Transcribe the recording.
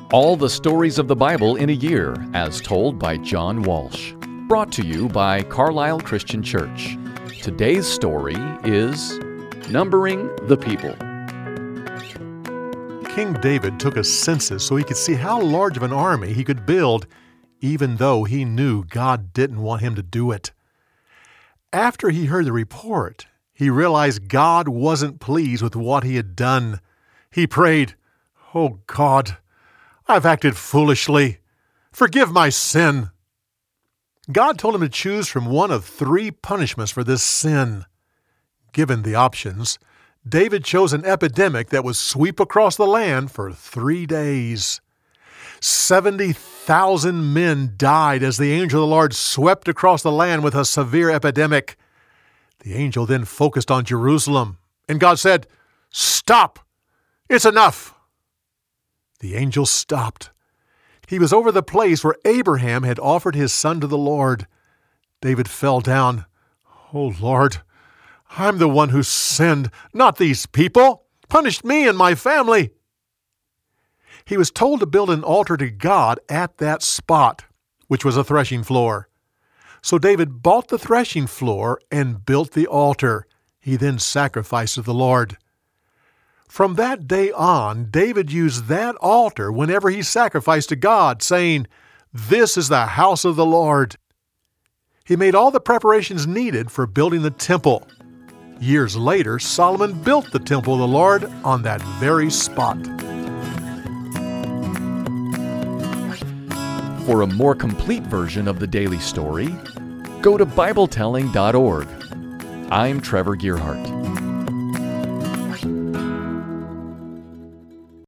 All the stories of the Bible in a year, as told by John Walsh. Brought to you by Carlisle Christian Church. Today's story is Numbering the People. King David took a census so he could see how large of an army he could build, even though he knew God didn't want him to do it. After he heard the report, he realized God wasn't pleased with what he had done. He prayed, "Oh God, I've acted foolishly. Forgive my sin." God told him to choose from one of three punishments for this sin. Given the options, David chose an epidemic that would sweep across the land for 3 days. 70,000 men died as the angel of the Lord swept across the land with a severe epidemic. The angel then focused on Jerusalem, and God said, "Stop! It's enough!" The angel stopped. He was over the place where Abraham had offered his son to the Lord. David fell down. "Oh Lord, I'm the one who sinned, not these people. Punish me and my family." He was told to build an altar to God at that spot, which was a threshing floor. So David bought the threshing floor and built the altar. He then sacrificed to the Lord. From that day on, David used that altar whenever he sacrificed to God, saying, "This is the house of the Lord." He made all the preparations needed for building the temple. Years later, Solomon built the temple of the Lord on that very spot. For a more complete version of the daily story, go to BibleTelling.org. I'm Trevor Gearhart.